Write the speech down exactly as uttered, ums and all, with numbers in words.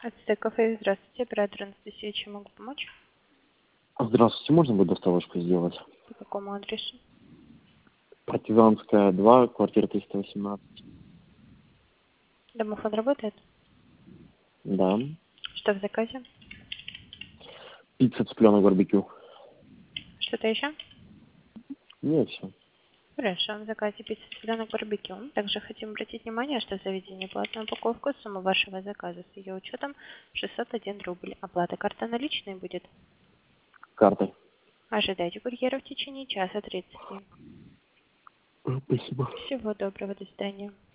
Ацтек кафе, здравствуйте, оператор Анастасия, чем могу помочь? Здравствуйте, можно будет доставочку сделать? По какому адресу? Партизанская, два, квартира триста восемнадцать. Домофон работает? Да. Что в заказе? Пицца цыпленок барбекю. Что-то еще? Нет, все. Хорошо, в заказе пицца цыпленок барбекю. Также хотим обратить внимание, что в заведении платная упаковка, сумма вашего заказа с ее учетом шестьсот один рубль. Оплата карта наличной будет. Картой. Ожидайте курьера в течение часа тридцать минут. Спасибо. Всего доброго, до свидания.